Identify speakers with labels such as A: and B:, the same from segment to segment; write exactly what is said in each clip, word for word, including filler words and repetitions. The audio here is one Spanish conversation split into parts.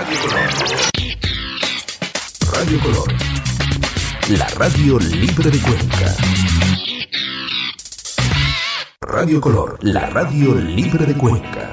A: Radio Color. Radio Color. La radio libre de Cuenca. Radio Color, la radio libre de Cuenca.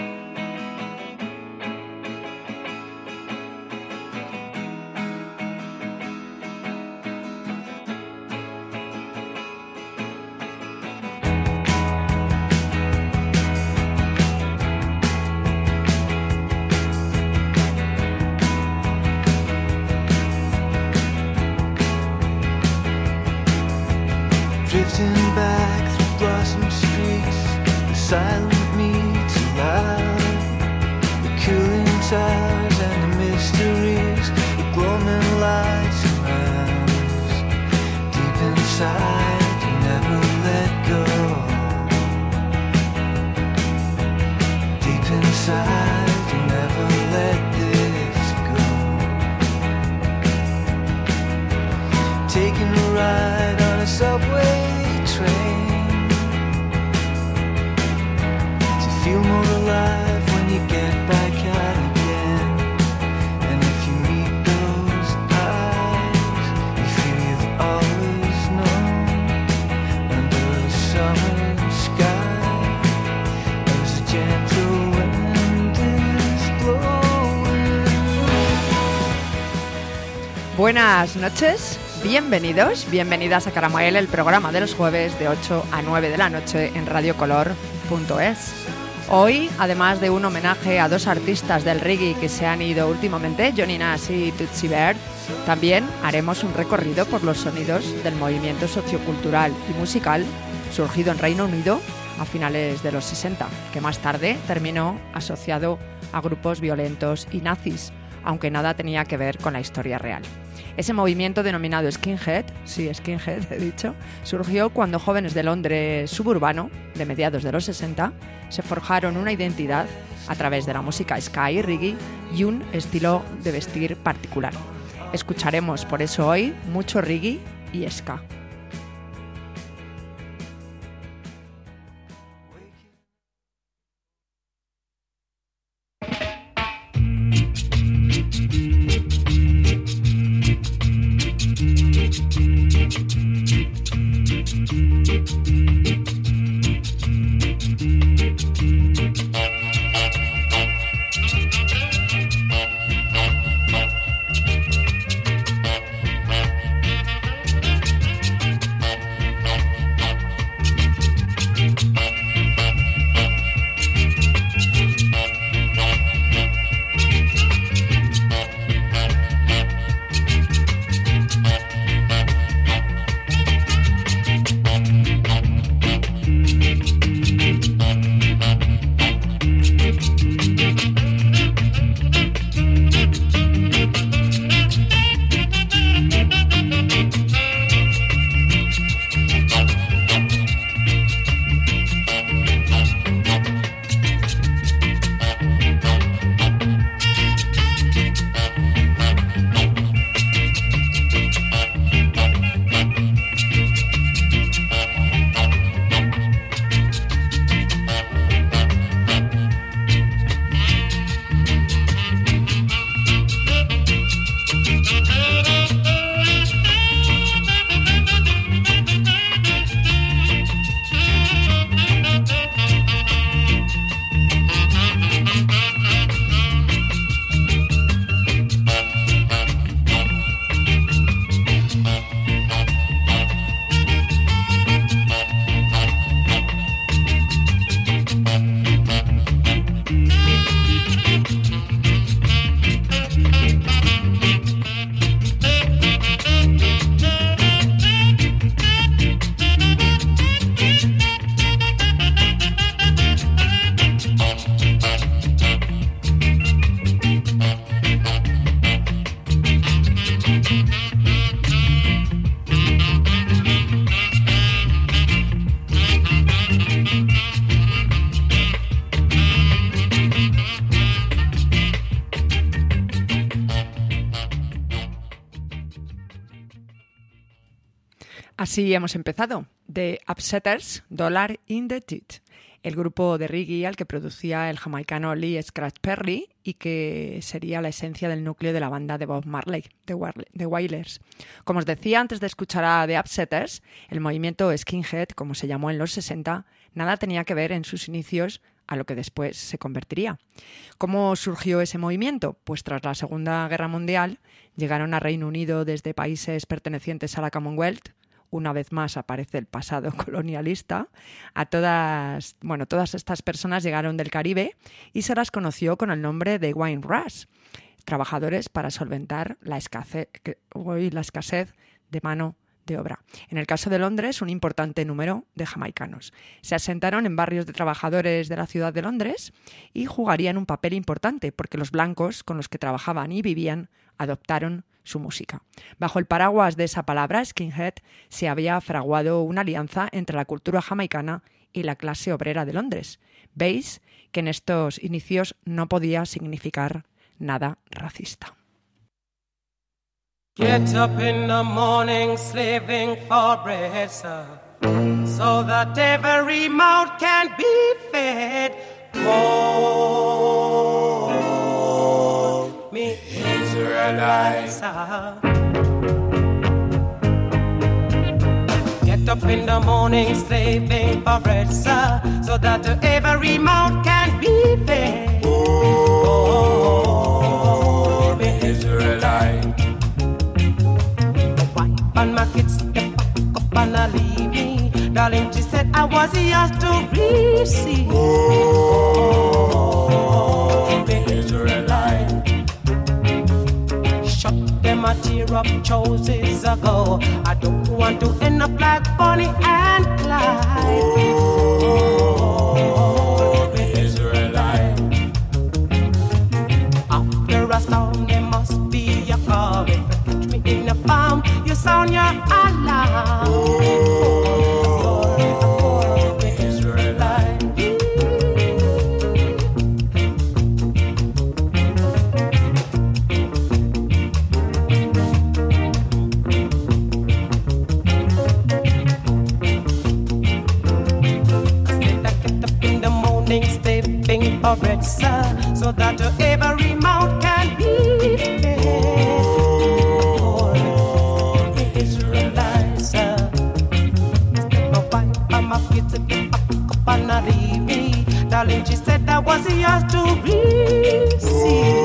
B: Buenas noches, bienvenidos, bienvenidas a Caramuel, el programa de los jueves de ocho a nueve de la noche en radio color punto es. Hoy, además de un homenaje a dos artistas del reggae que se han ido últimamente, Johnny Nash y Tootsie Bird, también haremos un recorrido por los sonidos del movimiento sociocultural y musical surgido en Reino Unido a finales de los sesenta, que más tarde terminó asociado a grupos violentos y nazis, aunque nada tenía que ver con la historia real. Ese movimiento denominado skinhead, sí, skinhead he dicho, surgió cuando jóvenes de Londres suburbano, de mediados de los sesenta, se forjaron una identidad a través de la música ska y reggae y un estilo de vestir particular. Escucharemos por eso hoy mucho reggae y ska. Así hemos empezado. The Upsetters, Dollar in the Teeth. el grupo de reggae al que producía el jamaicano Lee Scratch Perry y que sería la esencia del núcleo de la banda de Bob Marley, The Wailers. Como os decía antes de escuchar a The Upsetters, el movimiento skinhead, como se llamó en los sesenta, nada tenía que ver en sus inicios a lo que después se convertiría. ¿Cómo surgió ese movimiento? Pues tras la Segunda Guerra Mundial llegaron a Reino Unido desde países pertenecientes a la Commonwealth. Una vez más aparece el pasado colonialista. A todas, bueno, todas estas personas llegaron del Caribe y se las conoció con el nombre de Wine Rush, trabajadores para solventar la escasez, la escasez de mano de obra. En el caso de Londres, un importante número de jamaicanos. Se asentaron en barrios de trabajadores de la ciudad de Londres y jugarían un papel importante porque los blancos con los que trabajaban y vivían adoptaron su música. Bajo el paraguas de esa palabra, skinhead, se había fraguado una alianza entre la cultura jamaicana y la clase obrera de Londres. Veis que en estos inicios no podía significar nada racista.
C: Get up in the morning slaving for bread, sir, so that every mouth can be fed. Oh, me Israelites, sir. Get up in the morning slaving for bread, sir, so that every mouth can be fed. Oh, me Israelites. And my kids, they pack up and I leave me. Darling, she said I was yours to receive. Oh, the Israelite. Shut them a tear up choices ago. I don't want to end up like Bonnie and Clyde. Oh, the Israelite. After a storm, there must be a calm. Catch me in a farm. You sound your alarm. Oh, oh, the Israelite. Instead I get up in the morning, stepping for bread, sir, so that every mouth can be fed. Darling, she said I was yours to receive.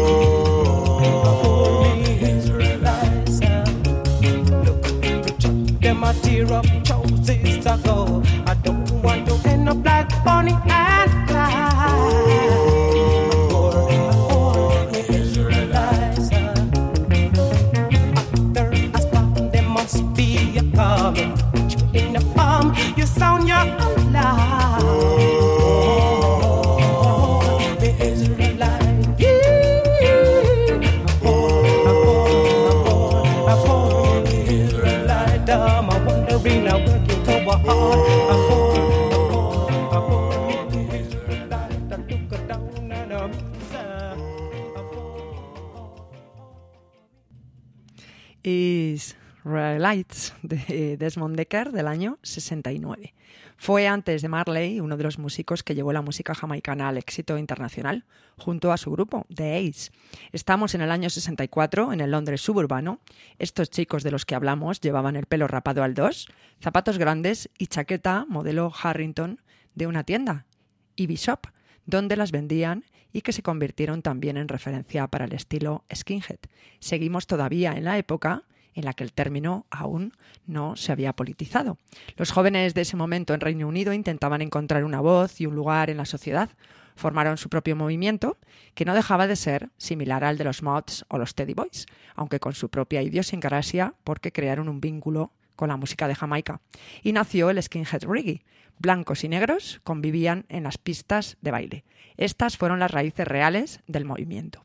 C: Oh, me Israelites, look, reject them a tear up choices ago. I don't want to end up like Bonnie and Clyde. Oh, me Israelites, after a storm there must be a calm. In the palm, you sound your alarm.
B: Israelites de Desmond Dekker del año sesenta y nueve. Fue antes de Marley uno de los músicos que llevó la música jamaicana al éxito internacional junto a su grupo, The Ace. Estamos en el año sesenta y cuatro, en el Londres suburbano. Estos chicos de los que hablamos llevaban el pelo rapado al dos, zapatos grandes y chaqueta modelo Harrington de una tienda, Ivy Shop, donde las vendían y que se convirtieron también en referencia para el estilo skinhead. Seguimos todavía en la época en la que el término aún no se había politizado. Los jóvenes de ese momento en Reino Unido intentaban encontrar una voz y un lugar en la sociedad. Formaron su propio movimiento, que no dejaba de ser similar al de los Mods o los Teddy Boys, aunque con su propia idiosincrasia, porque crearon un vínculo con la música de Jamaica. Y nació el skinhead reggae. Blancos y negros convivían en las pistas de baile. Estas fueron las raíces reales del movimiento.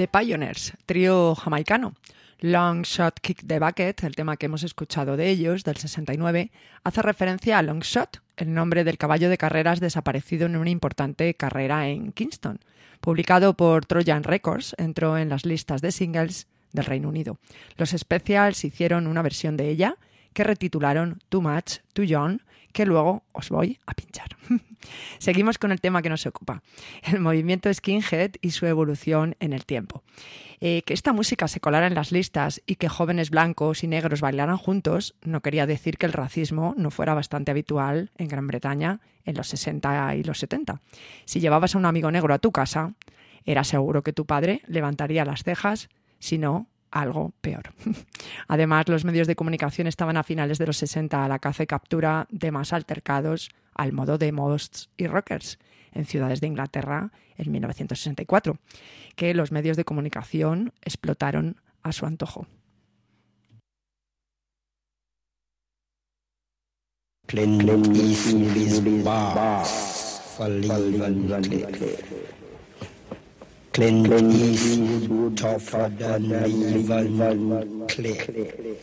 B: The Pioneers, trío jamaicano. Long Shot Kick the Bucket, el tema que hemos escuchado de ellos, del sesenta y nueve, hace referencia a Long Shot, el nombre del caballo de carreras desaparecido en una importante carrera en Kingston. Publicado por Trojan Records, entró en las listas de singles del Reino Unido. Los Specials hicieron una versión de ella que retitularon Too Much, Too Young, que luego os voy a pinchar. Seguimos con el tema que nos ocupa, el movimiento skinhead y su evolución en el tiempo. Eh, que esta música se colara en las listas y que jóvenes blancos y negros bailaran juntos no quería decir que el racismo no fuera bastante habitual en Gran Bretaña en los sesenta y los setenta. Si llevabas a un amigo negro a tu casa, era seguro que tu padre levantaría las cejas, si no, algo peor. Además, los medios de comunicación estaban a finales de los sesenta a la caza y captura de más altercados al modo de Moths y Rockers en ciudades de Inglaterra en mil novecientos sesenta y cuatro, que los medios de comunicación explotaron a su antojo.
D: Clint Eastwood's boss for leaving Clint Eastwood tougher than leaving Cliff.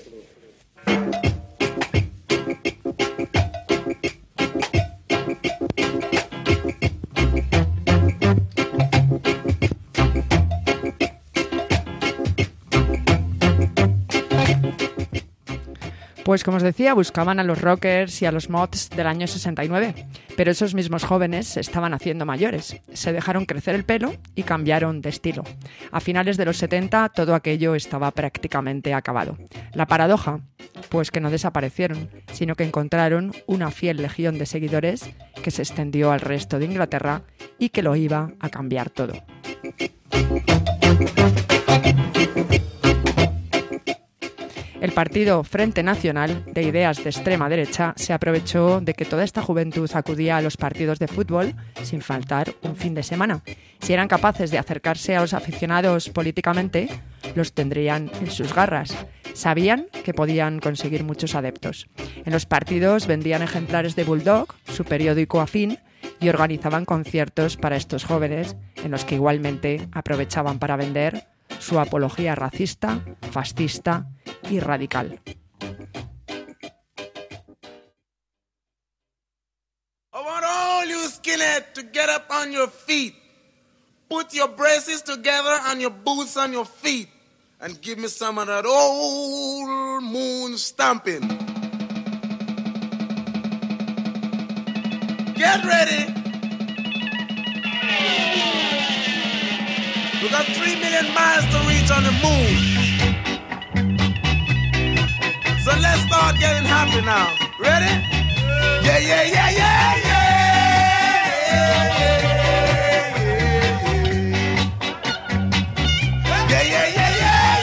B: Pues como os decía, buscaban a los rockers y a los mods del año sesenta y nueve, pero esos mismos jóvenes se estaban haciendo mayores, se dejaron crecer el pelo y cambiaron de estilo. A finales de los setenta todo aquello estaba prácticamente acabado. La paradoja, pues que no desaparecieron, sino que encontraron una fiel legión de seguidores que se extendió al resto de Inglaterra y que lo iba a cambiar todo. El partido Frente Nacional, de ideas de extrema derecha, se aprovechó de que toda esta juventud acudía a los partidos de fútbol sin faltar un fin de semana. Si eran capaces de acercarse a los aficionados políticamente, los tendrían en sus garras. Sabían que podían conseguir muchos adeptos. En los partidos vendían ejemplares de Bulldog, su periódico afín, y organizaban conciertos para estos jóvenes, en los que igualmente aprovechaban para vender su apología racista, fascista y radical.
E: I want all you skinheads to get up on your feet. Put your braces together and your boots on your feet and give me some of that old moon stomping. Get ready. We got three million miles to reach on the moon. So let's start getting happy now. Ready? Yeah, yeah, yeah, yeah, yeah. Yeah, yeah, yeah, yeah,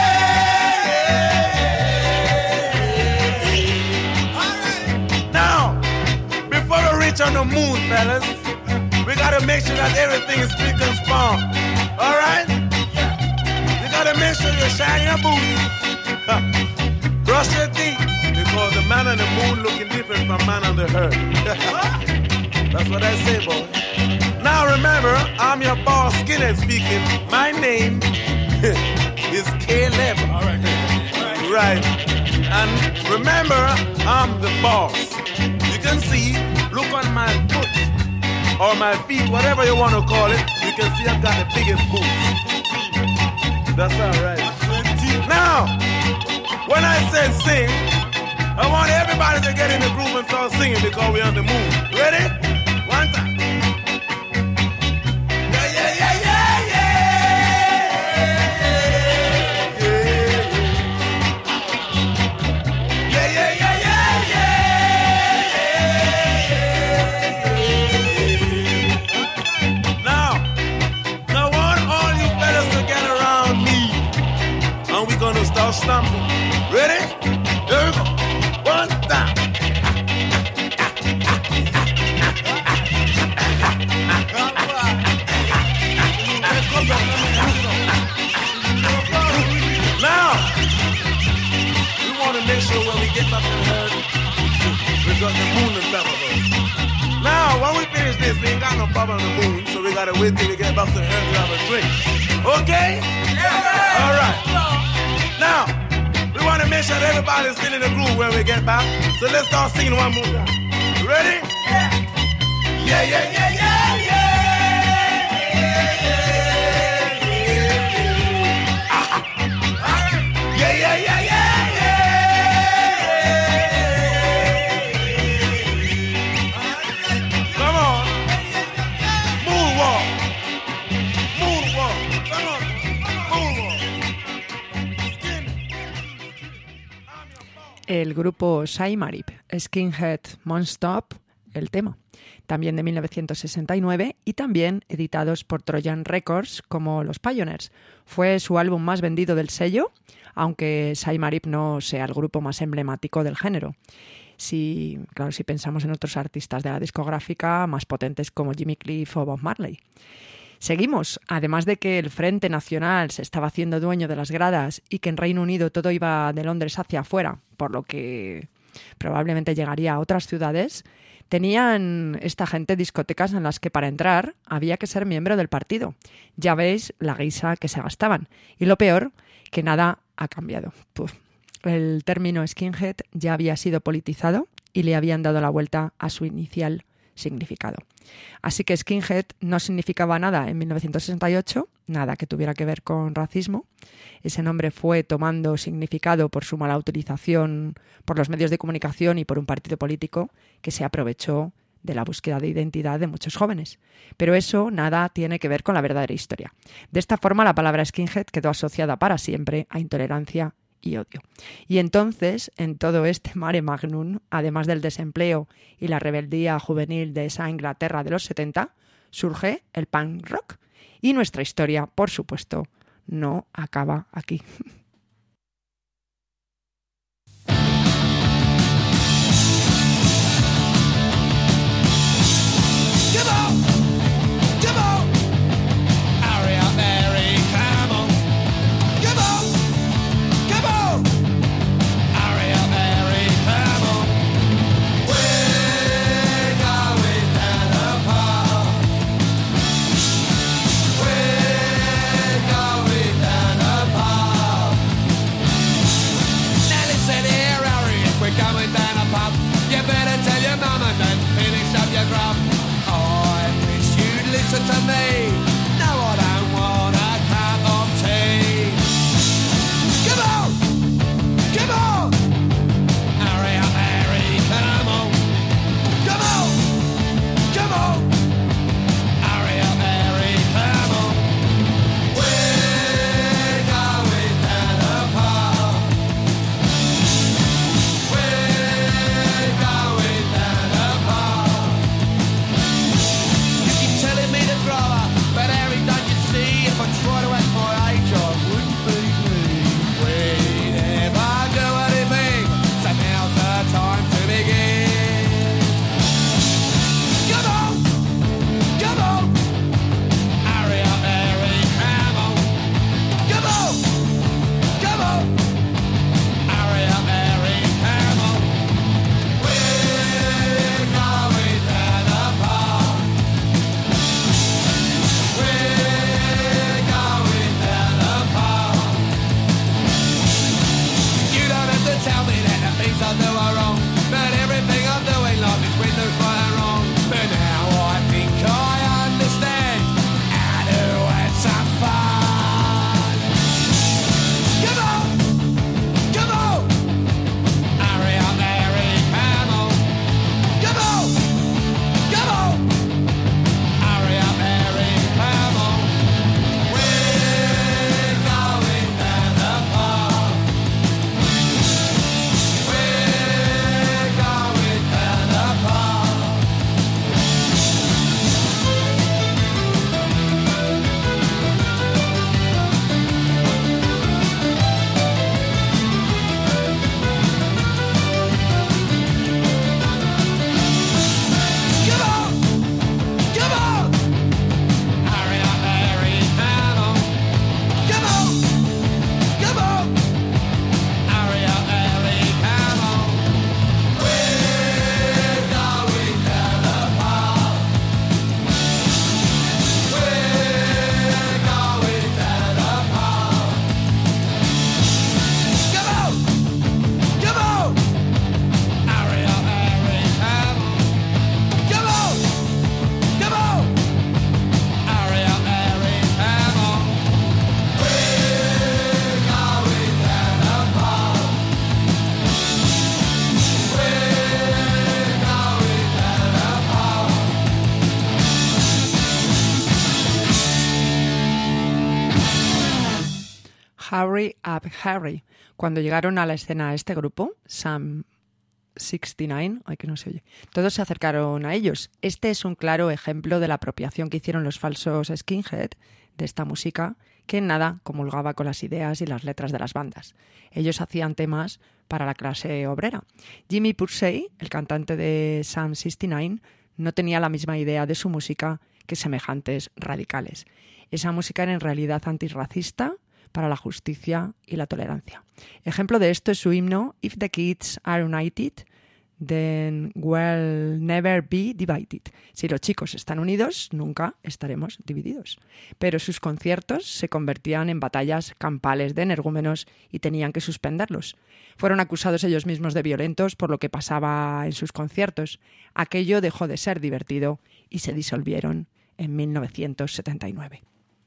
E: yeah. All right. Now, before we reach on the moon, fellas, we gotta make sure that everything is spick and span. All right? You gotta make sure you shine your boots. Brush your teeth, because the man on the moon looking different from man on the earth. That's what I say, boy. Now remember, I'm your boss, Skinhead speaking. My name is Caleb. All right. Right. And remember, I'm the boss. You can see, look on my foot, or my feet, whatever you want to call it. You can see I've got the biggest boots. That's all right. Now, when I said sing, I want everybody to get in the groove and start singing because we're on the moon. Ready? One time. Yeah, yeah, yeah, yeah, yeah. Yeah, yeah, yeah, yeah, yeah. Now, now I want all you fellas to get around me, and we're gonna start stomping. Ready? Here we go. One time. Now, we want to make sure when we get back to the herd, we got the moon in front of us. Now, when we finish this, we ain't got no problem on the moon, so we gotta wait till we get back to the herd to have a drink. Okay? Yeah. All right. Now, we want to make sure that everybody's still in the groove when we get back. So let's start singing one more time. You ready? Yeah. Yeah, yeah, yeah, yeah, yeah. Yeah, yeah, yeah, yeah, yeah. Come on. Moonwalk. Moonwalk. Come on. Moonwalk.
B: El grupo Saimarip, Skinhead Monstop, el tema. También de mil novecientos sesenta y nueve y también editados por Trojan Records como los Pioneers. Fue su álbum más vendido del sello, aunque Saimarip no sea el grupo más emblemático del género. Si, claro, si pensamos en otros artistas de la discográfica más potentes como Jimmy Cliff o Bob Marley. Seguimos. Además de que el Frente Nacional se estaba haciendo dueño de las gradas y que en Reino Unido todo iba de Londres hacia afuera, por lo que probablemente llegaría a otras ciudades, tenían esta gente discotecas en las que para entrar había que ser miembro del partido. Ya veis la guisa que se gastaban. Y lo peor, que nada ha cambiado. Puf. El término skinhead ya había sido politizado y le habían dado la vuelta a su inicial significado. Así que skinhead no significaba nada en mil novecientos sesenta y ocho, nada que tuviera que ver con racismo. Ese nombre fue tomando significado por su mala utilización por los medios de comunicación y por un partido político que se aprovechó de la búsqueda de identidad de muchos jóvenes. Pero eso nada tiene que ver con la verdadera historia. De esta forma, la palabra skinhead quedó asociada para siempre a intolerancia y odio. Y entonces, en todo este mare magnum, además del desempleo y la rebeldía juvenil de esa Inglaterra de los setenta, surge el punk rock. Y nuestra historia, por supuesto, no acaba aquí.
F: We're going down a path.
B: Hurry Up Harry. Cuando llegaron a la escena este grupo, Sam sesenta y nueve, ay que no se oye, todos se acercaron a ellos. Este es un claro ejemplo de la apropiación que hicieron los falsos skinhead de esta música, que en nada comulgaba con las ideas y las letras de las bandas. Ellos hacían temas para la clase obrera. Jimmy Pursey, el cantante de Sam sesenta y nueve, no tenía la misma idea de su música que semejantes radicales. Esa música era en realidad antirracista, para la justicia y la tolerancia. Ejemplo de esto es su himno If the kids are united, then we'll never be divided. Si los chicos están unidos, nunca estaremos divididos. Pero sus conciertos se convertían en batallas campales de energúmenos y tenían que suspenderlos. Fueron acusados ellos mismos de violentos por lo que pasaba en sus conciertos. Aquello dejó de ser divertido y se disolvieron en mil novecientos setenta y nueve.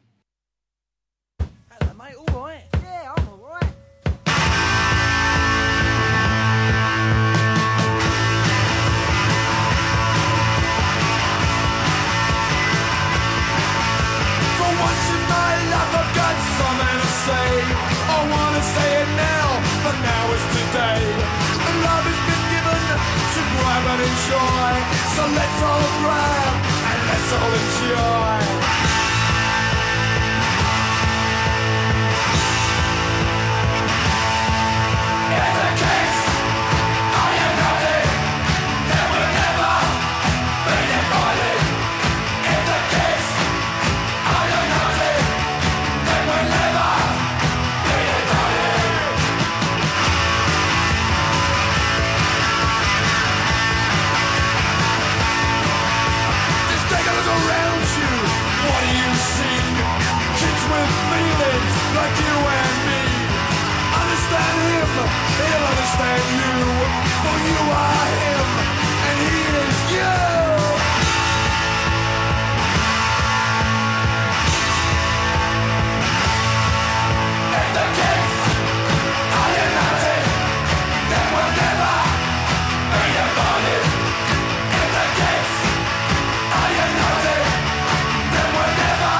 C: I wanna say it now, but now is today. The love has been given to grab and enjoy. So let's all grab and let's all enjoy. In the case, are you nothing? Then we'll never be divided. In the case, are you nothing? Then we'll never. With feelings like you and me. Understand him, he'll understand you. For you are him, and he is you. In the case, are you nothing? Then we'll never be divided. In the case, are you nothing? Then we'll never.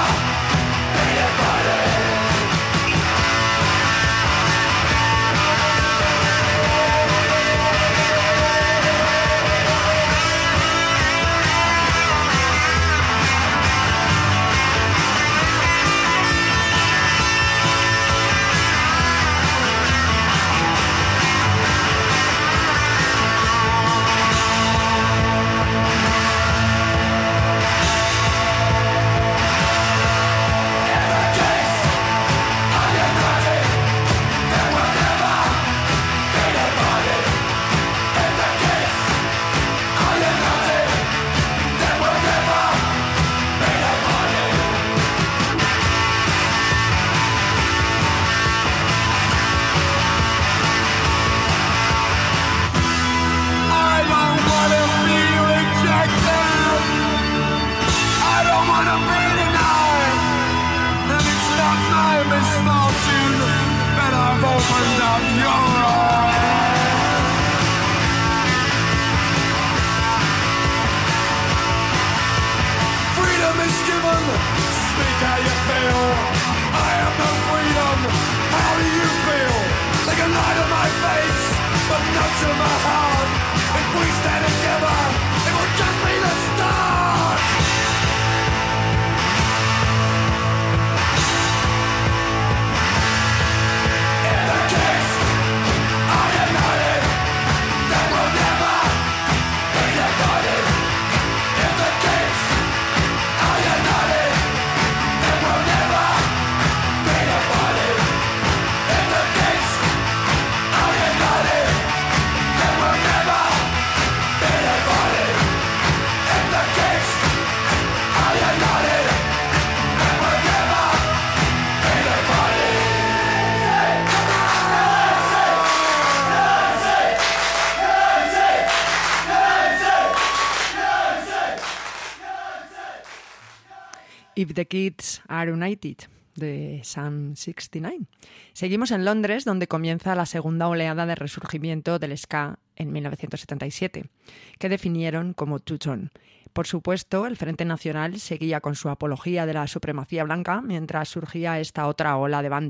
B: If the Kids Are United, de Sam sesenta y nueve. Seguimos en Londres, donde comienza la segunda oleada de resurgimiento del ska en mil novecientos setenta y siete, que definieron como two-tone. Por supuesto, el Frente Nacional seguía con su apología de la supremacía blanca, mientras surgía esta otra ola de bandas,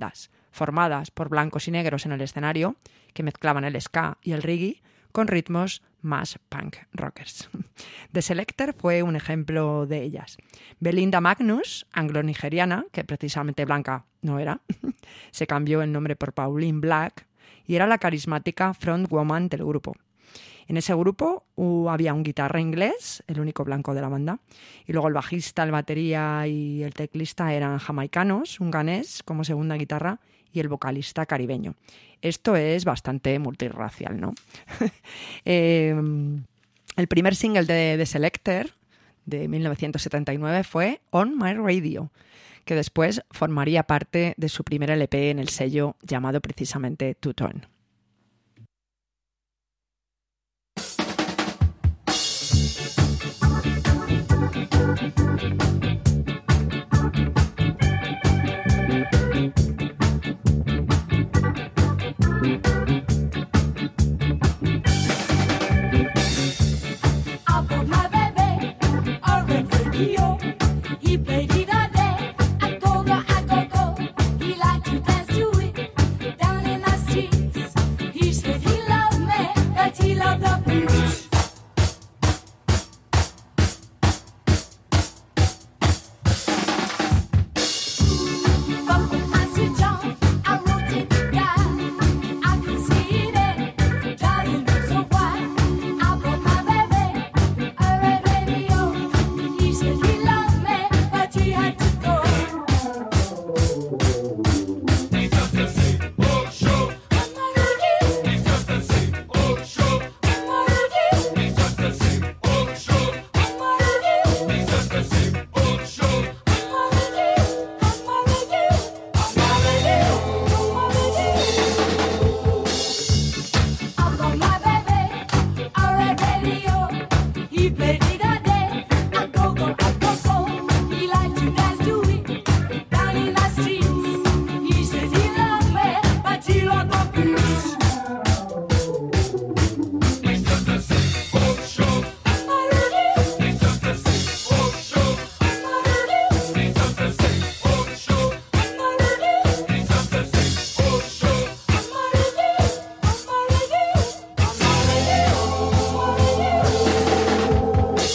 B: formadas por blancos y negros en el escenario, que mezclaban el ska y el reggae con ritmos más punk rockers. The Selecter fue un ejemplo de ellas. Belinda Magnus, anglo-nigeriana, que precisamente blanca no era, se cambió el nombre por Pauline Black y era la carismática frontwoman del grupo. En ese grupo uh, había un guitarra inglés, el único blanco de la banda, y luego el bajista, el batería y el teclista eran jamaicanos, un ganés como segunda guitarra y el vocalista caribeño. Esto es bastante multirracial, ¿no? eh, el primer single de The Selecter de mil novecientos setenta y nueve fue On My Radio, que después formaría parte de su primer L P en el sello llamado precisamente Two Tone.
F: He played it all day, I go go, I go go. He liked to dance to it down in the streets. He said he loved me, but he loved the beach. But when I sit down, I wrote it down. I can see it, darling, so why? I brought my baby a red radio. He said he loved me, but he had to go.
C: He's just a same old show.
F: On my radio,
C: He's just a same old show.
F: on my radio,
C: He's just a same old show.
F: on my radio,
C: He's just a same old show.
F: on my radio, on my radio, on my radio, on my radio. I got my baby a red radio. He played it all day. I go go, I go go. He liked to dance to it down in the streets. He said he loved me, but he loved the beach.
C: He's just a same old show.
F: On my radio,
C: He's just a same old show.
F: on my radio,
C: He's just a same old show.
F: on my radio.
C: He's just a same old show.
F: On my radio, on my radio, on my radio, on my radio.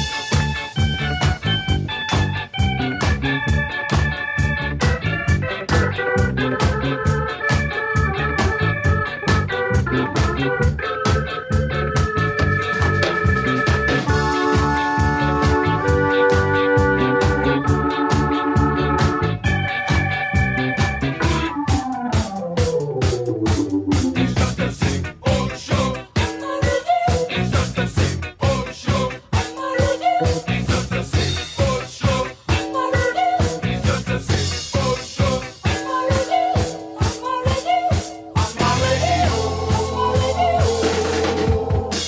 C: He's just a same old show.
F: On my radio,
C: He's just a same old show.
F: on my radio,
C: He's just a same old show.
F: on my radio,
C: He's just a same old show.
F: on my radio, on my radio, on my radio, on my radio.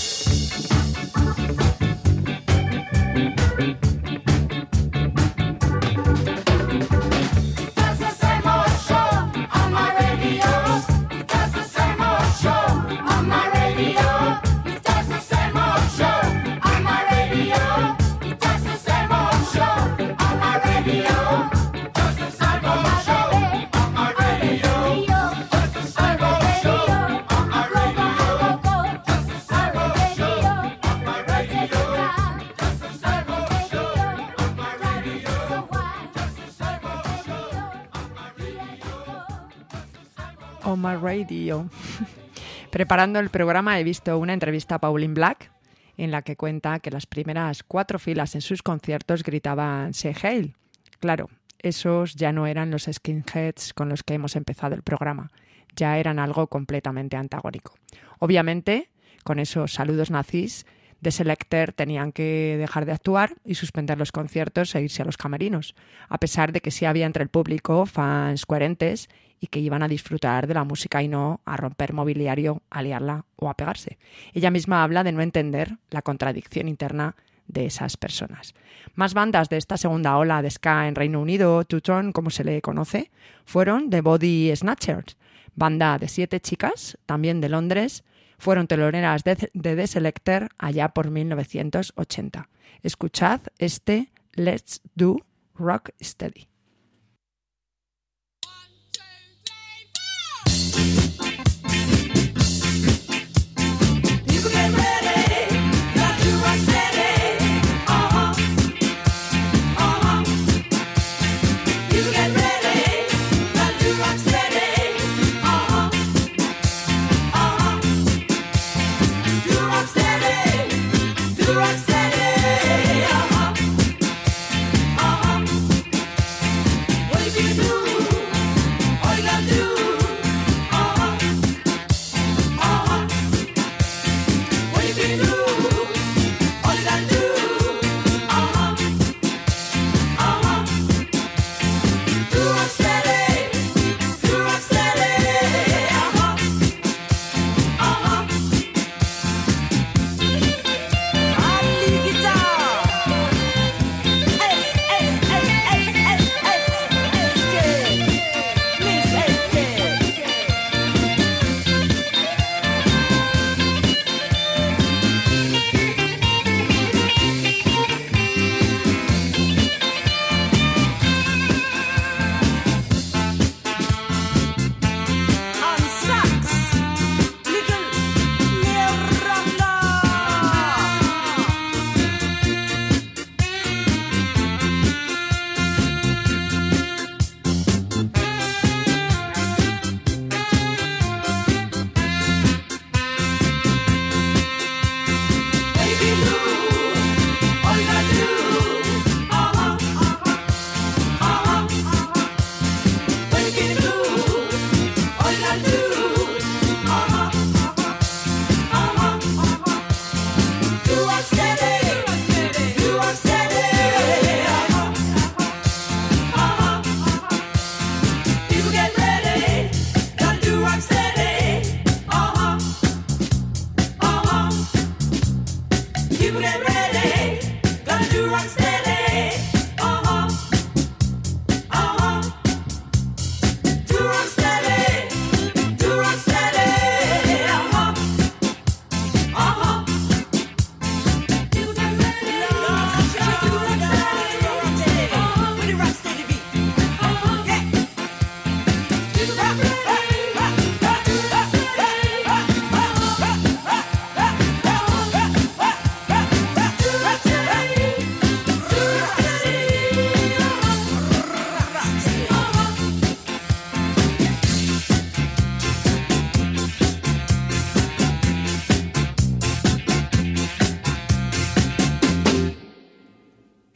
F: That's the same old show on my radio. That's the same old show on my radio. That's the same old show on my radio. That's the same old show on my radio.
C: Just the same old show on my radio. Just the same old show on my radio. Just the same old show on my radio. Just the same old show on my radio. Just the same old show on my radio.
B: On My Radio. Preparando el programa he visto una entrevista a Pauline Black en la que cuenta que las primeras cuatro filas en sus conciertos gritaban "Say Hail". Claro, esos ya no eran los skinheads con los que hemos empezado el programa, ya eran algo completamente antagónico. Obviamente, con esos saludos nazis, The Selecter tenían que dejar de actuar y suspender los conciertos e irse a los camerinos, a pesar de que sí había entre el público fans coherentes y que iban a disfrutar de la música y no a romper mobiliario, a liarla o a pegarse. Ella misma habla de no entender la contradicción interna de esas personas. Más bandas de esta segunda ola de ska en Reino Unido, Two Tone, como se le conoce, fueron The Body Snatchers, banda de siete chicas, también de Londres. Fueron teloneras de, de The Selecter allá por mil novecientos ochenta. Escuchad este Let's Do Rock Steady.
C: One, two, three.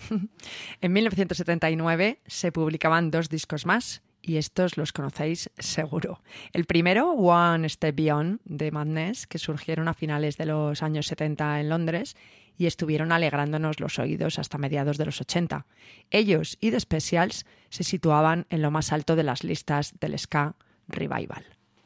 B: En mil novecientos setenta y nueve se publicaban dos discos más y estos los conocéis seguro. El primero, One Step Beyond, de Madness, que surgieron a finales de los años setenta en Londres y estuvieron alegrándonos los oídos hasta mediados de los ochenta. Ellos y The Specials se situaban en lo más alto de las listas del ska revival.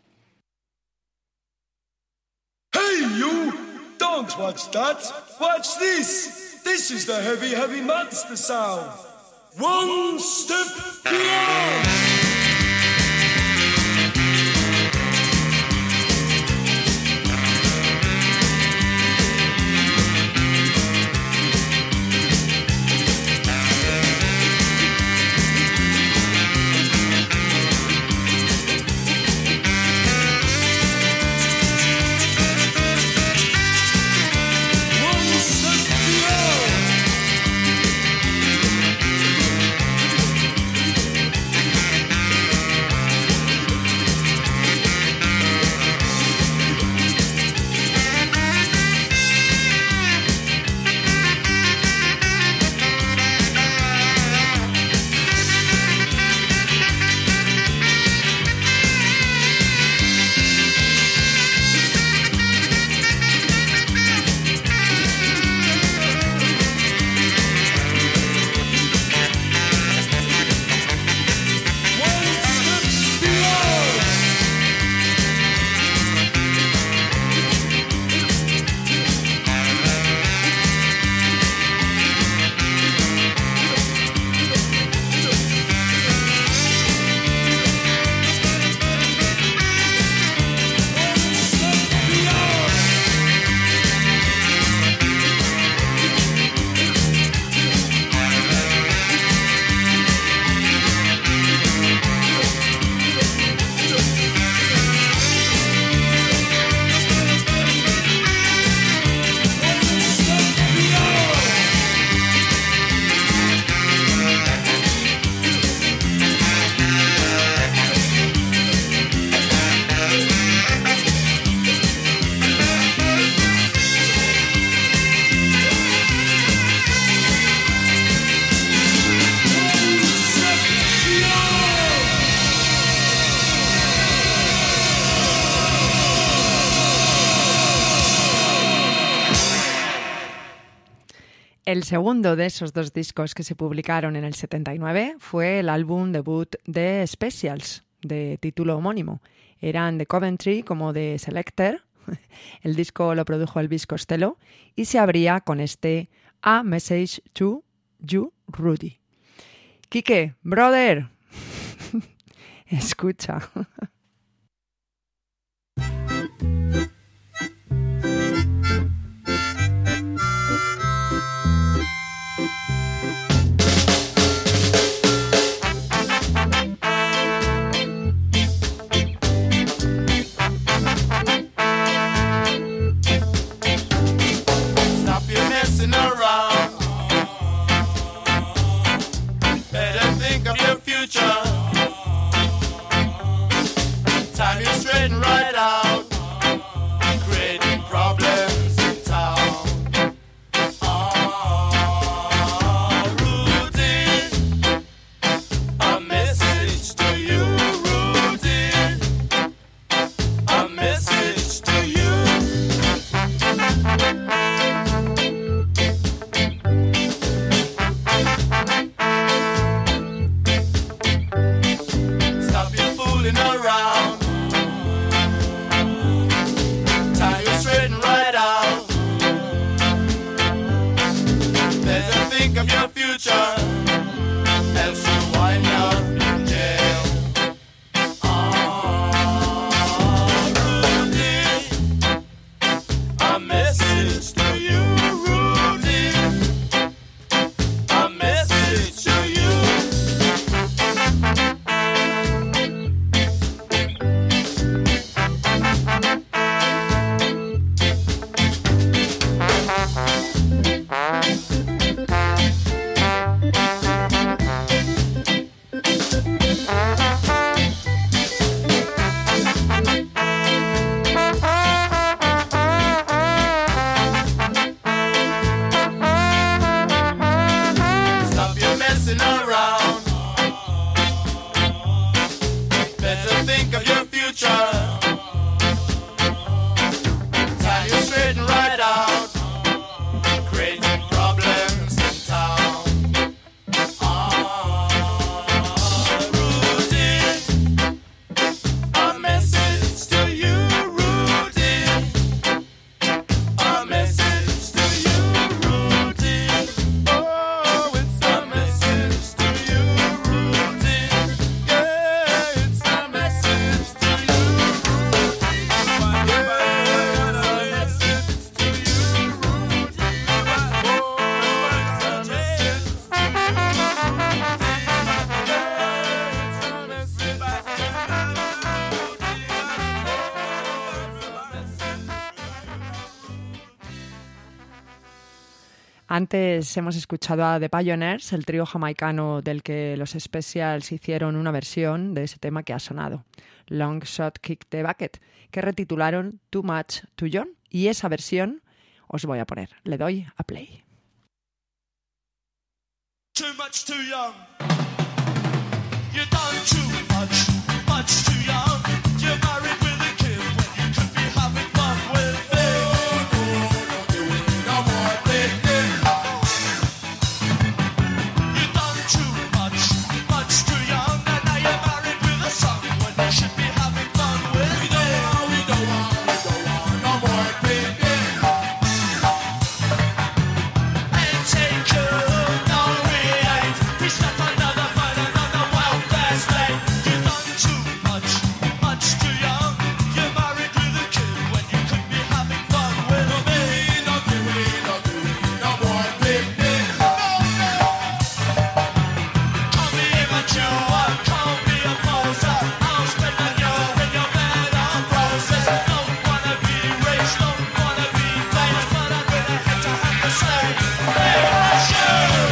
G: Hey you! Don't watch that! Watch this! This is the heavy, heavy monster sound! One step beyond!
B: El segundo de esos dos discos que se publicaron en el setenta y nueve fue el álbum debut de Specials, de título homónimo. Eran de Coventry como de Selecter. El disco lo produjo Elvis Costello y se abría con este A Message to You, Rudy. Quique, brother, escucha. Antes hemos escuchado a The Pioneers, el trío jamaicano del que los Specials hicieron una versión de ese tema que ha sonado, Long Shot Kick the Bucket, que retitularon Too Much Too Young. Y esa versión os voy a poner. Le doy a play.
H: Too much too young. You done too much, much too young. You're married with a kid when you could be having fun with me. No, no, no, no more thinking. You done too much, much too young. And now you're married with a son when you should be having fun with me. We don't want, we don't want, we don't want no more thinking. And take you. We start another fight, another wild fast day. You've done too much, much too young. You're married with a kid when you could be having fun with me. No doing, no doing, no more picnic. Call me immature, call me a poser. I'll spend on you in your bed of roses. Don't wanna be rich, don't wanna be famous, but I'm gonna have to have to say, hey, sure.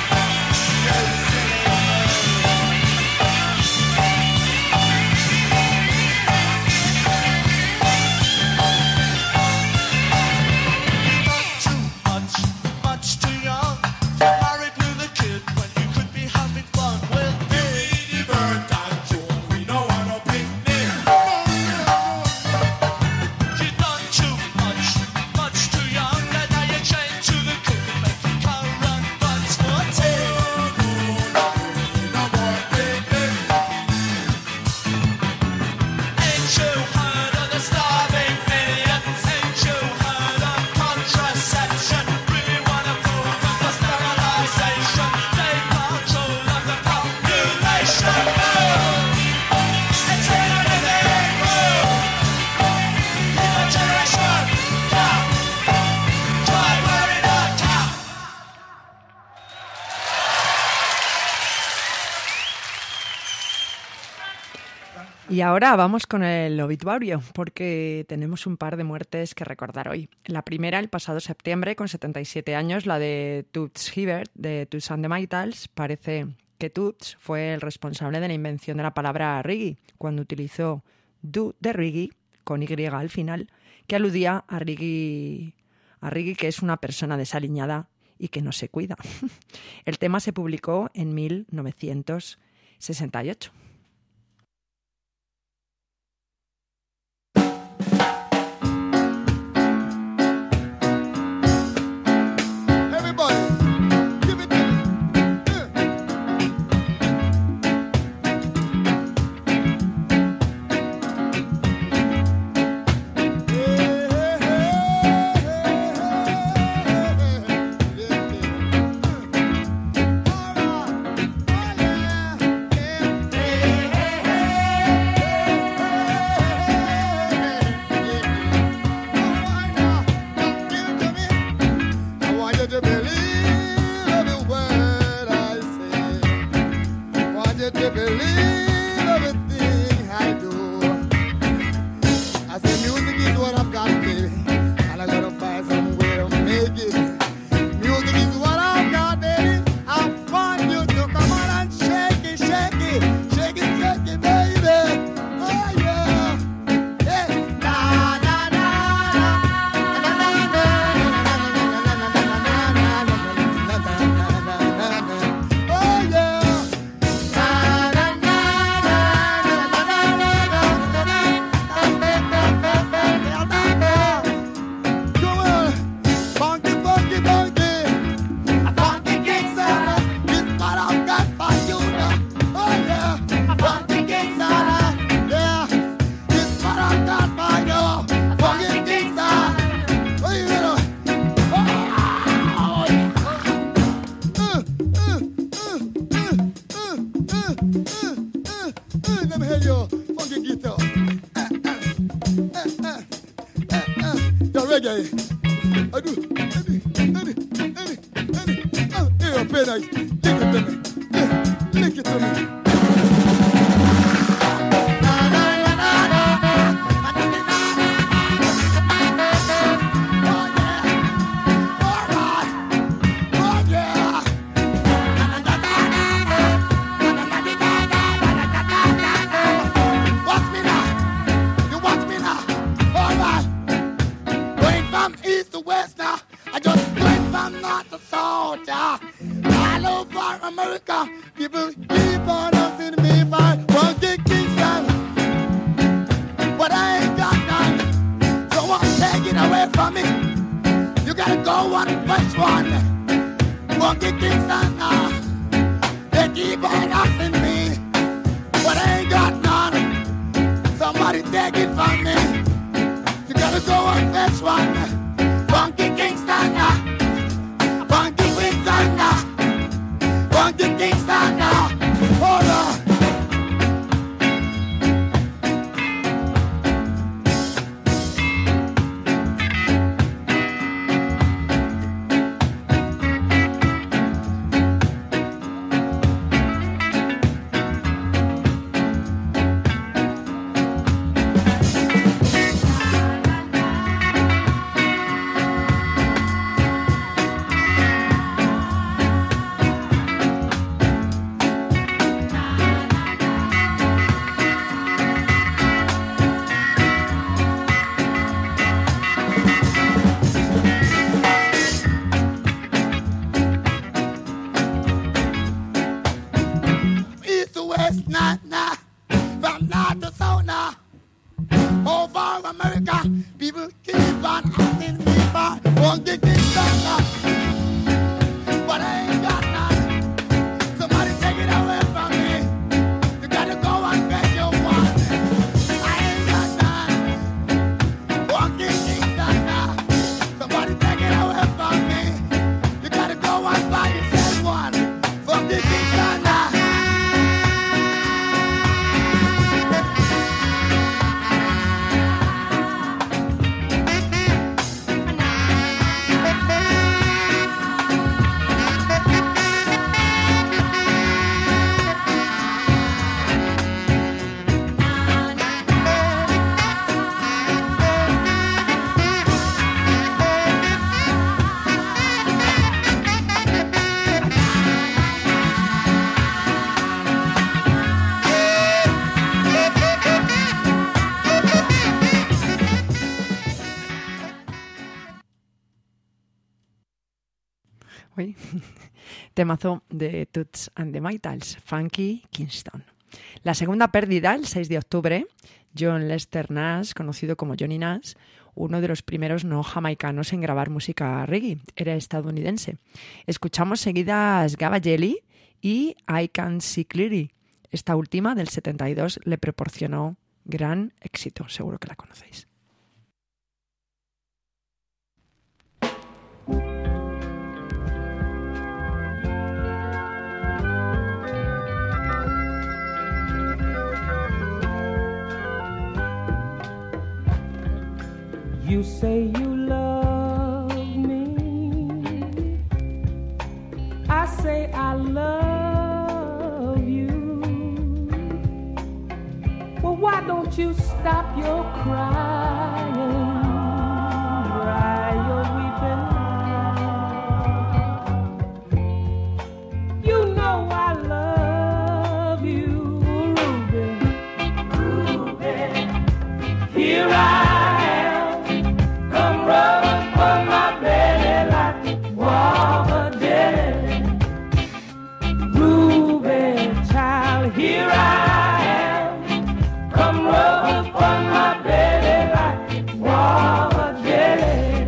B: Y ahora vamos con el obituario, porque tenemos un par de muertes que recordar hoy. La primera, el pasado septiembre, con setenta y siete años, la de Toots Hibbert, de Toots and the Maytals. Parece que Toots fue el responsable de la invención de la palabra reggae, cuando utilizó do de reggae, con Y al final, que aludía a reggae, a reggae, que es una persona desaliñada y que no se cuida. El tema se publicó en mil novecientos sesenta y ocho.
I: Over America, people keep on asking me for funky Kingston, but I ain't got none. So won't take it away from me. You gotta go on first one. Funky Kingston now. They keep on asking me, but I ain't got none. Somebody take it from me. You gotta go on first one. Funky Kingston now. Funky Kingston now. Funky Kingston now. Hold on.
B: Uy. Temazo de Toots and the Maytals, Funky Kingston. La segunda pérdida, el seis de octubre, John Lester Nash, conocido como Johnny Nash, uno de los primeros no jamaicanos en grabar música reggae, era estadounidense. Escuchamos seguidas Gaba Jelly y I Can See Clearly. Esta última, del setenta y dos, le proporcionó gran éxito, seguro que la conocéis.
J: You say you love me, I say I love you. Well, why don't you stop your crying, dry your weeping? You know I love you, Ruby, Ruby. Here I here I am, come rub upon my belly like water jelly.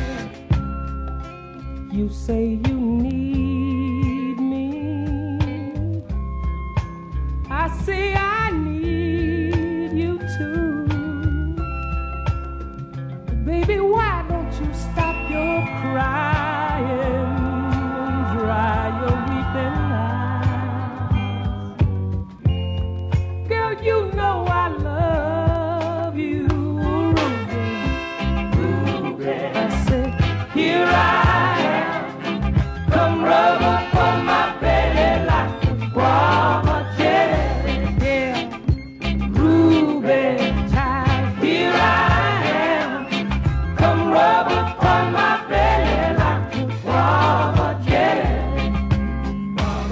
J: You say you need me, I say I need you too. Baby, why don't you stop your crying and dry your weeping eyes? You know I love you, Ruby, Ruby. I said, here I am, come rub upon my belly like guava jelly. Yeah, Ruby, child, here I am, come rub upon my belly like guava jelly.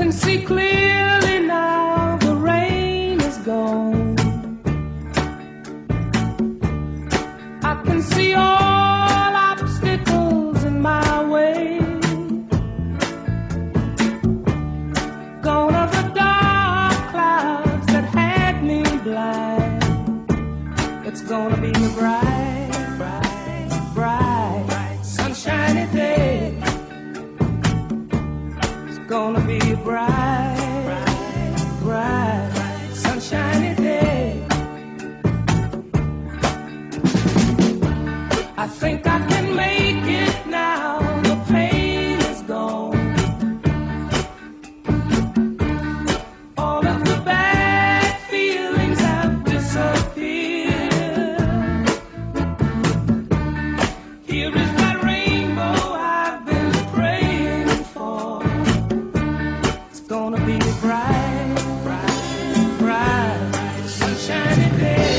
J: can see clearly now, the rain is gone. I can see all obstacles in my way. Gone are the dark clouds that had me blind. It's gonna be a bright, bright, bright, sunshiny day. It's gonna be a bright, bright, bright, sunshiny day. I think I can make it now, the pain is gone. All of the bad feelings have disappeared. Here is that rainbow I've been praying for. It's gonna be a bright, bright, bright, sunshiny day.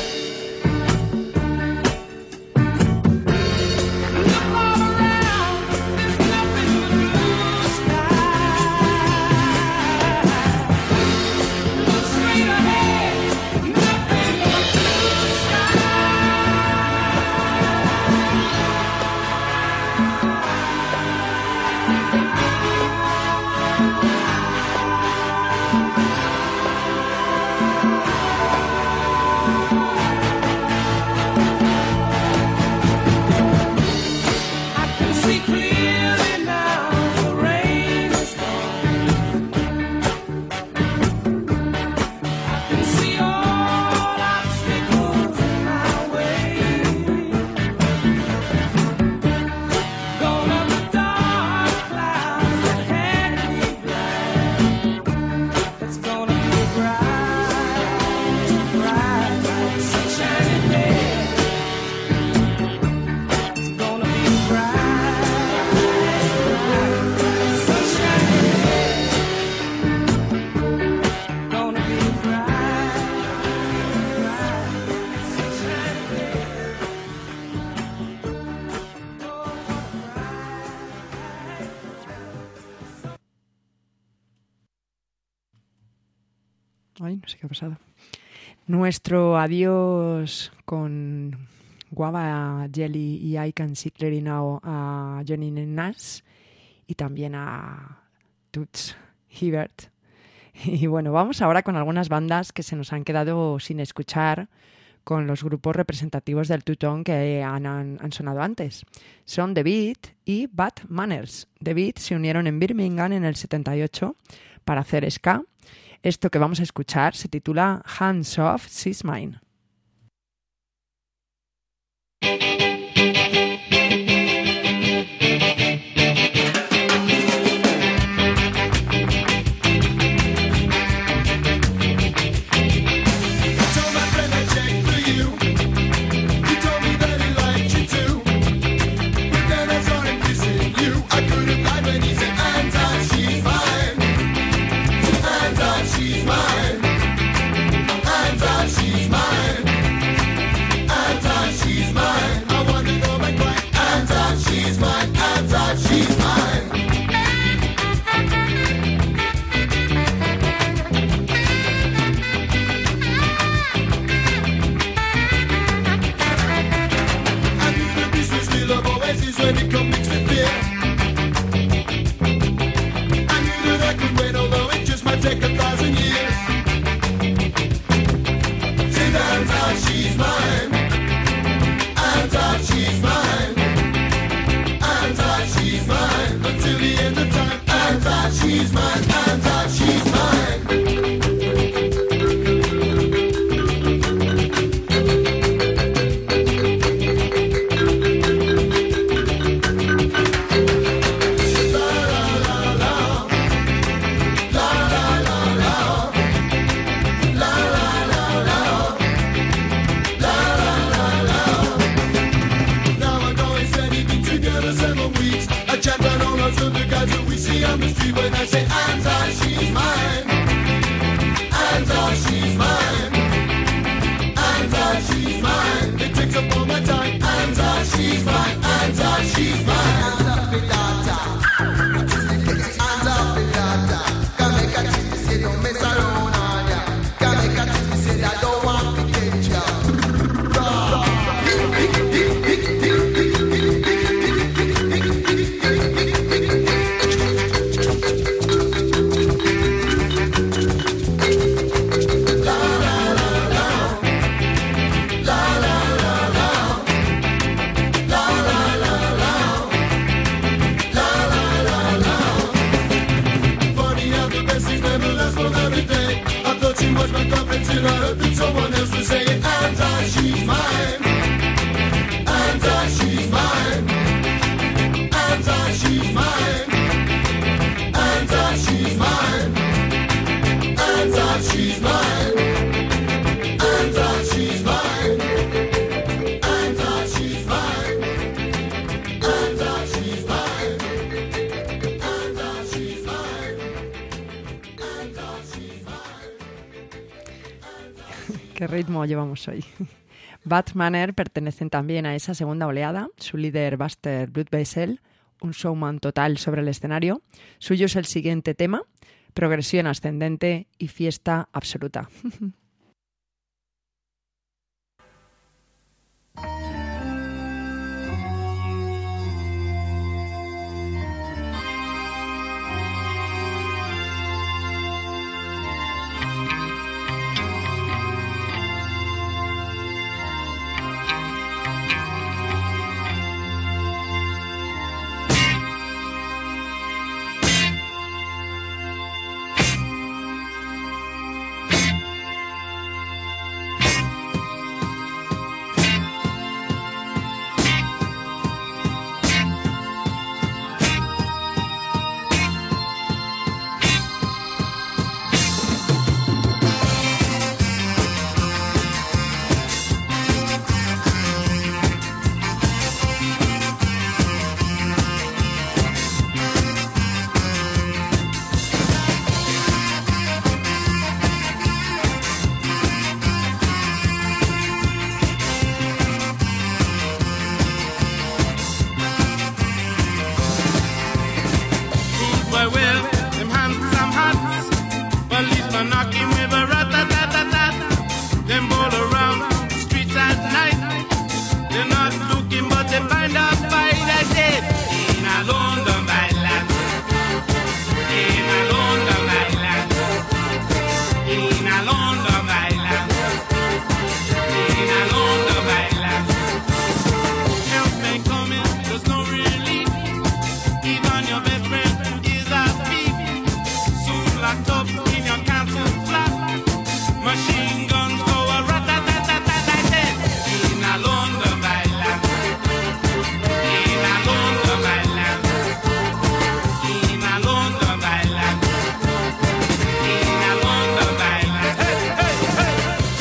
J: Look all around, there's nothing but blue sky. Look straight ahead, nothing but blue sky. I can see clearly now, the rain is gone. I can see all obstacles in my way. Gone are the dark clouds that had me blind. It's gonna be a bright, bright, sunshiny day. It's gonna be a bright, bright, sunshiny day. Gonna be a bright, bright, sunshiny day.
B: Ay, no sé qué ha pasado. Nuestro adiós con Guava, Jelly y I Can See Clearly Now a Johnny Nash y también a Toots Hibbert. Y bueno, vamos ahora con algunas bandas que se nos han quedado sin escuchar con los grupos representativos del two-tone que han, han, han sonado antes. Son The Beat y Bad Manners. The Beat se unieron en Birmingham en el setenta y ocho para hacer ska. Esto que vamos a escuchar se titula Hands Off, She's Mine.
C: Told my friend I checked for you. He told me that he liked you too. But then I saw him kissing you. I couldn't hide when he said, "Hands off, she's mine. Hands off, she's mine. Hands off, she's mine."
B: Qué ritmo llevamos hoy. Bad Manner pertenecen también a esa segunda oleada. Su líder, Buster Bloodvessel, un showman total sobre el escenario. Suyo es el siguiente tema, progresión ascendente y fiesta absoluta.
K: Boy, well, them handsome hats, policemen knocking with a rat-a-tat-tat-tat. Them bowl around the streets at night. They're not looking, but they find a fight. I said, in a London island, in a London island, in a London island, in a London island. Help me coming, there's no relief. Even your best friend locked up in your council flat. Machine guns go a rat-a-tat-tat-tat. I said, in a London island, in a London island, in a London island, in a London island. Hey, hey, hey.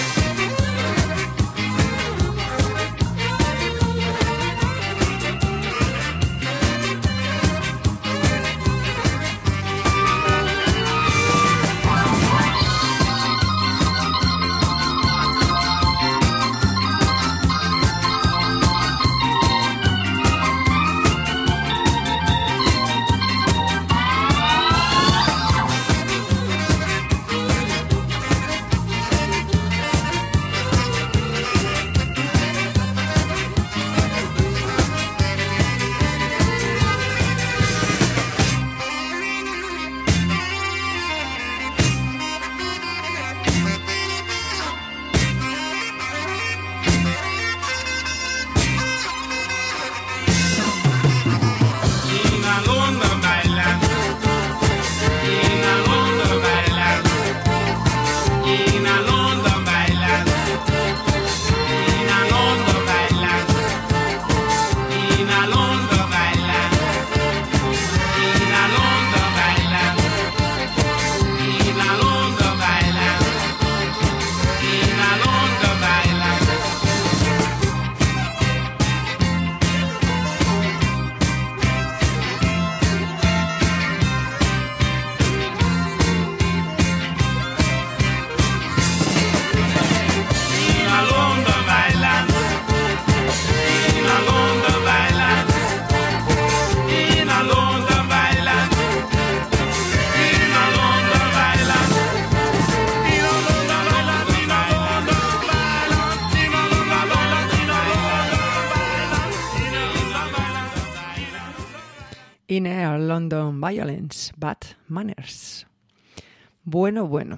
B: Inner London Violence, Bad Manners. Bueno, bueno.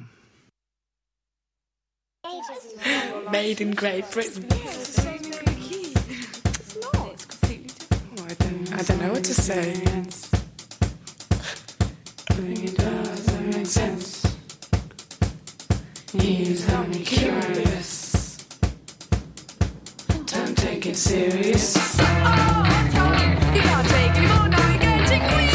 L: Made in Great Britain. Oh, I don't, I don't know what to say. I think it doesn't make sense. You got me curious. Don't take it serious. You can't take anymore, now you're getting weak.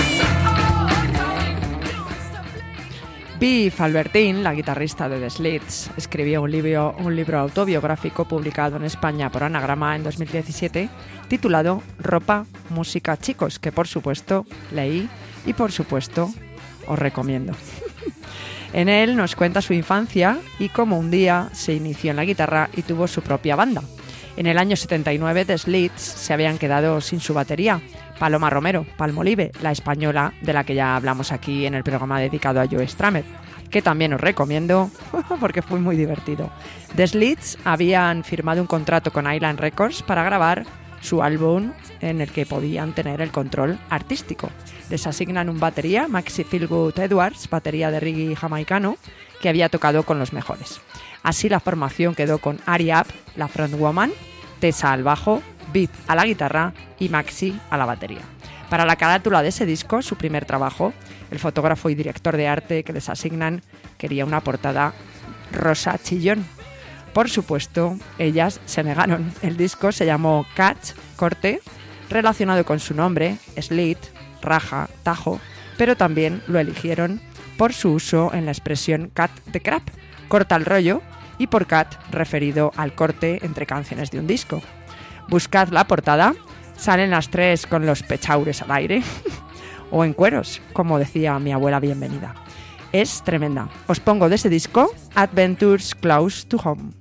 B: Biff Albertine, la guitarrista de The Slits, escribió un libro, un libro autobiográfico publicado en España por Anagrama en dos mil diecisiete titulado Ropa, Música, Chicos, que por supuesto leí y por supuesto os recomiendo. En él nos cuenta su infancia y cómo un día se inició en la guitarra y tuvo su propia banda. En el año setenta y nueve, The Slits se habían quedado sin su batería, Paloma Romero, Palmolive, la española de la que ya hablamos aquí en el programa dedicado a Joe Strummer, que también os recomiendo porque fue muy divertido. The Slits habían firmado un contrato con Island Records para grabar su álbum en el que podían tener el control artístico. Les asignan un batería, Maxi Philgood Edwards, batería de reggae jamaicano, que había tocado con los mejores. Así la formación quedó con Ari Up, la frontwoman, Tessa al bajo, Viv a la guitarra y Maxi a la batería. Para la carátula de ese disco, su primer trabajo, el fotógrafo y director de arte que les asignan quería una portada rosa chillón. Por supuesto, ellas se negaron. El disco se llamó Catch, corte, relacionado con su nombre, slit, raja, tajo, pero también lo eligieron por su uso en la expresión cut the crap, corta el rollo, y por cut referido al corte entre canciones de un disco. Buscad la portada, salen las tres con los pechaures al aire, o en cueros, como decía mi abuela bienvenida. Es tremenda. Os pongo de ese disco Adventures Close to Home.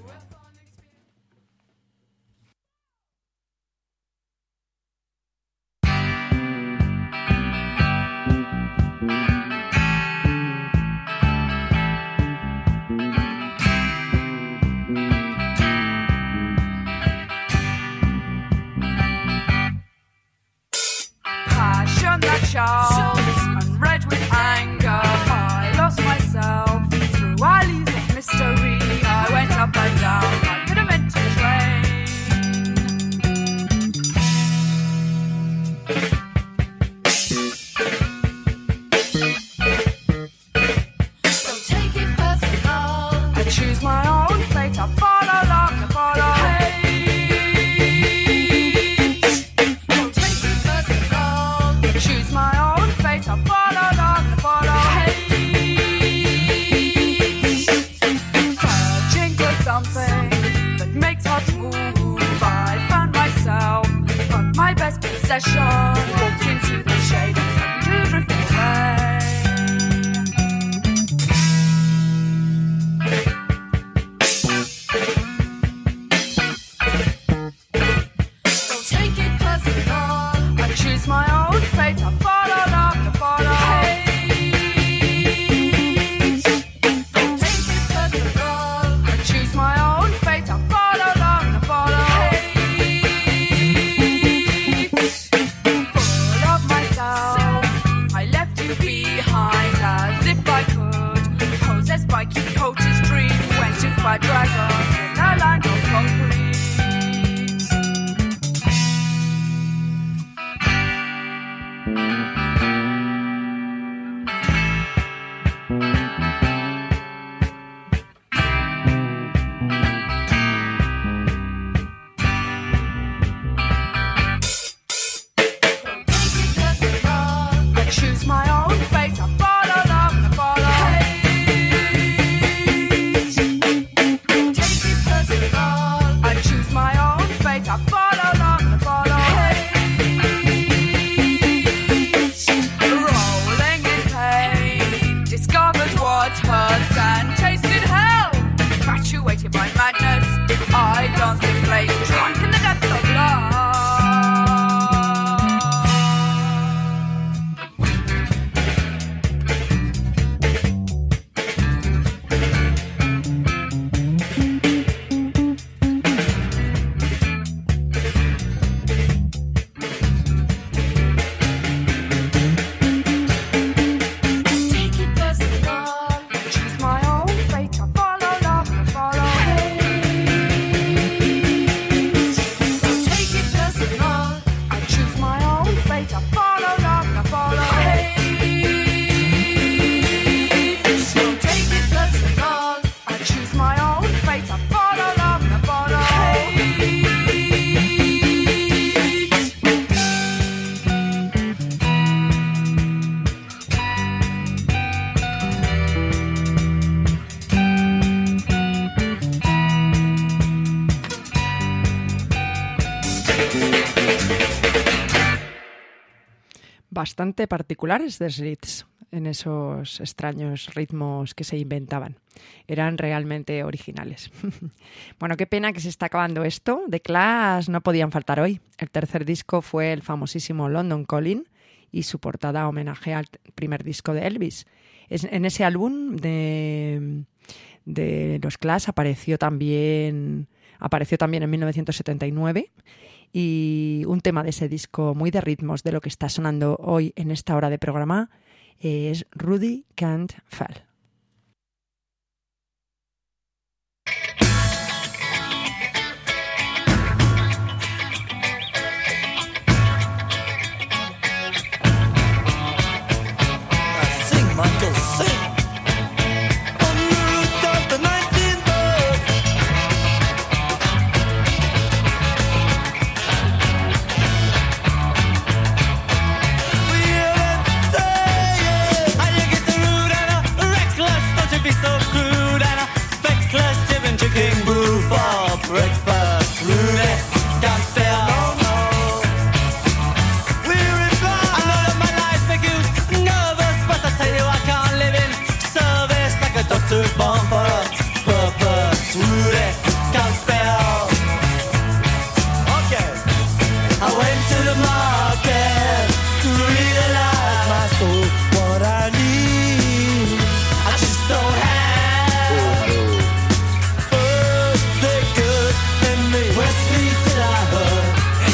L: Passion that shouts and red with anger. I lost myself through alleys of mystery. I went up and down like a demented train. Don't take it personal. I choose my own fate. I follow along, I follow. Choose my own fate, I follow along, I follow hate. Searching for something that makes hearts move. I found myself on my best possession. Walked into the shade and to drift away. Don't take it personal. I choose my own fate, I follow along, I follow hate. Don't take it personal. I choose my own fate, I follow along, I follow hate. Full of myself, I left you behind as if I could. Possessed by King Coach's dream, went to fight dragons in a land of concrete. I choose my own fate, I follow along, I follow hate. Take it personal. I choose my own fate, I follow along, I follow hate. Rolling in pain, discovered what hurts and tasted hell. Infatuated by madness, I danced in flames, drunk in the depths of love. Take it personal. Choose my own fate. I follow love. I follow hate. Don't take it personal. I choose my own fate. I follow love. I follow hate. Don't take it personal. I choose my own fate. I follow love. I follow hate.
B: Bastante particulares The Slits. en esos extraños ritmos que se inventaban. Eran realmente originales. Bueno, qué pena que se está acabando esto. The Clash no podían faltar hoy. El tercer disco fue el famosísimo London Calling y su portada homenaje al primer disco de Elvis. Es, en ese álbum de, de los Clash apareció también, apareció también en mil novecientos setenta y nueve y un tema de ese disco muy de ritmos de lo que está sonando hoy en esta hora de programa es Rudy Can't Fall.
H: Sing, Michael, sing. On the route of the nineteenth birth. We hear them say, how you get the rude and a reckless, don't you be so crude and a feckless, giving drinking brew for breakfast. Rudy can't fail. No, no. We reply, I know that my life make you nervous, but I tell you I can't live in service like a doctor's born for a purpose. Rudy can't spell. Okay. I went to the market to realize my soul. What I need, I just don't have. Birthday good and they press me till I hurt.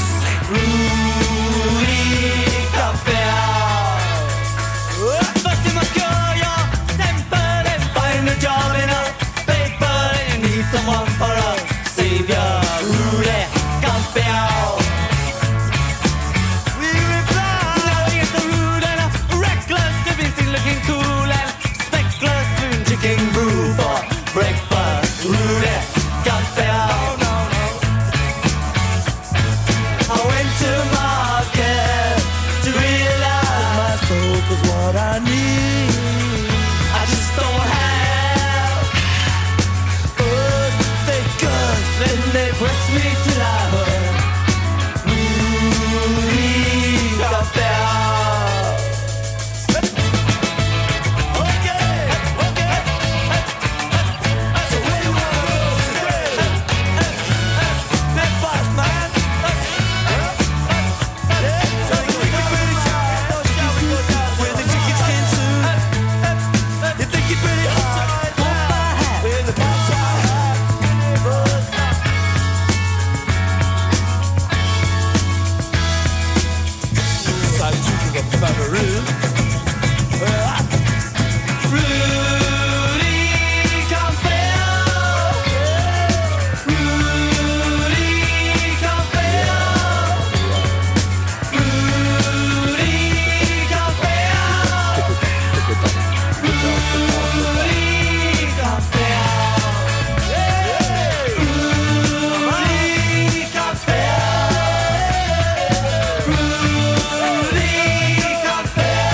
H: Rudy can't spell. First you must cure your temper, then find a job in a paper, and you need someone for a savior. Rudy can't spell. We reply, now you get the rude and a reckless, living thing looking cool and speckless, spoon chicken brew for breakfast. Rudy can't spell. No, no, no. I went to market to realize my soul was what I need. I just don't have. Birthday goods, then they press me till I hurt. Rudy got down. Okay, okay. So where you wanna go today? That fast, man. So you think you're pretty shy, don't you? We go down with the chicken skin suit. You think you're pretty hard, with the box I have. I'm choosing a Babaru. Rudy can't fail. Rudy can't fail. Rudy can't fail. Rudy can't fail. Rudy can't fail. Rudy can't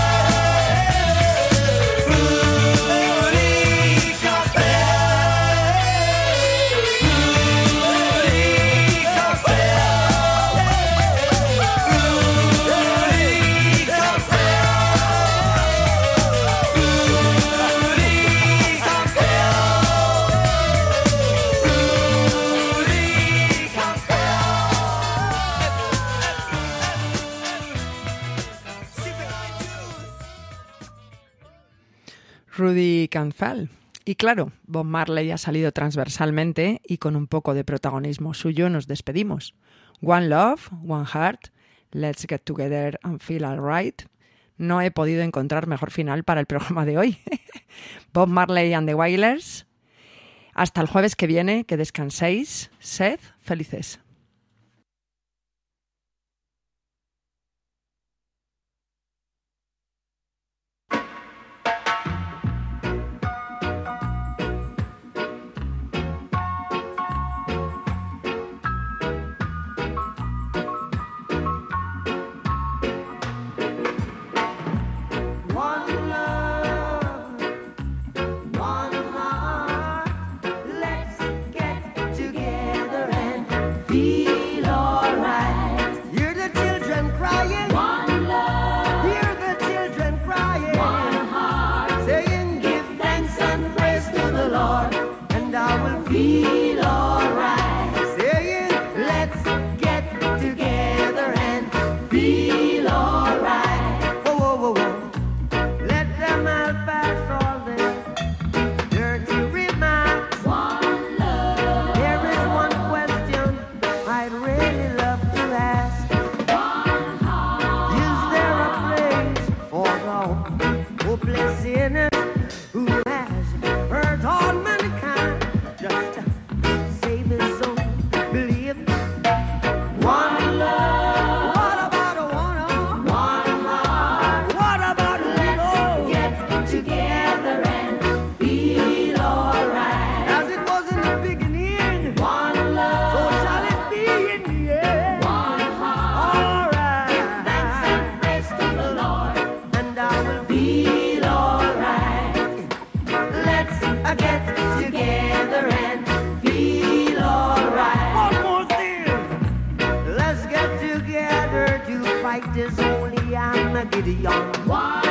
B: Rudy Can't Fall. Y claro, Bob Marley ha salido transversalmente y con un poco de protagonismo suyo nos despedimos. One Love, One Heart, Let's Get Together and Feel Alright. No he podido encontrar mejor final para el programa de hoy. Bob Marley and the Wailers. Hasta el jueves que viene, que descanséis. Sed felices.
H: One love, one heart. Let's get together and feel
M: the Lord, and I will feel alright. Saying, let's get together and feel alright. Whoa, whoa, whoa, whoa. Let them all pass all their dirty remarks. One love. There is one question I'd really love to ask. One heart. Is there a place for the hopeless sinner who has hurt all mankind? Just save his soul, believe. One love. What about a one arm? One heart. What about a little? Let's get together and feel alright. As it was in the beginning. One love. So shall it be in the end. One heart. Alright. Give thanks and praise to the Lord, and I will feel alright. Let's uh, get together and feel alright. One more thing. Let's get together to fight this holy Armageddon. One